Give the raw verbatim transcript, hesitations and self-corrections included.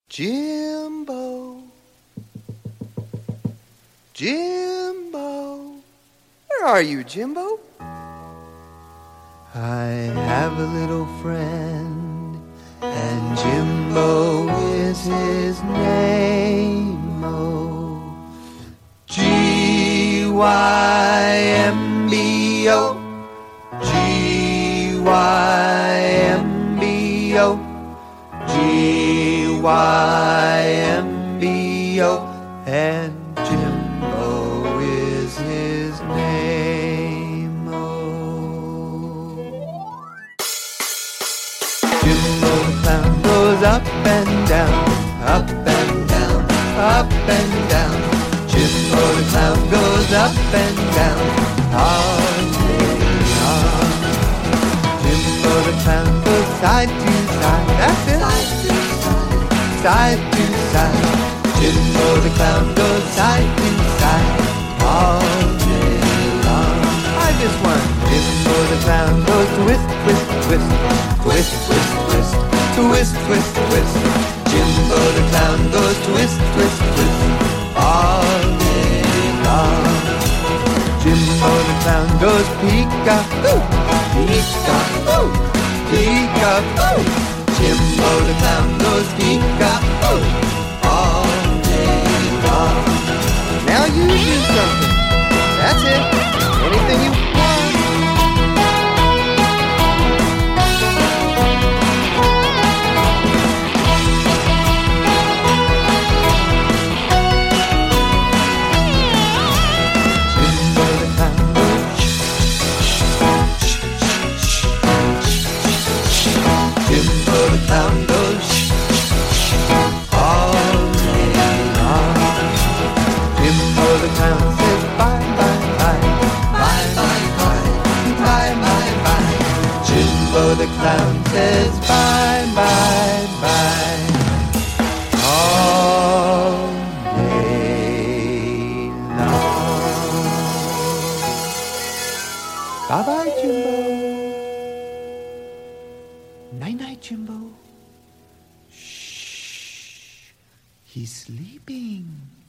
Jimbo, Jimbo, where are you, Jimbo? I have a little friend, and Jimbo is his name. Oh, G Y M B O, G Y M B O, G Y M B O, and Jimbo is his name. Oh, Jimbo the clown goes up and down, up and down, up and down. Jimbo the clown goes up and down, all day long. Jimbo the clown goes side to side, that's it, side to side. Jimbo the clown goes side to side, all day long. I just want Jimbo the clown goes twist, twist, twist, twist, twist, twist, twist, twist, twist. Jimbo the clown goes twist, twist, twist, all day long. Jimbo the clown goes peek-a-boo, peek-a-boo, peek-a-boo. Jimbo the clown goes peek-a-boo, all day long. Now you do something. That's it. Anything you want. Jimbo the clown goes all day long. Jimbo the clown says bye, bye, bye, bye, bye, bye, bye, bye, bye. Jimbo the clown says bye, bye, bye, all day long. Bye bye, Jimbo. Night-night, Jimbo. Shh. He's sleeping.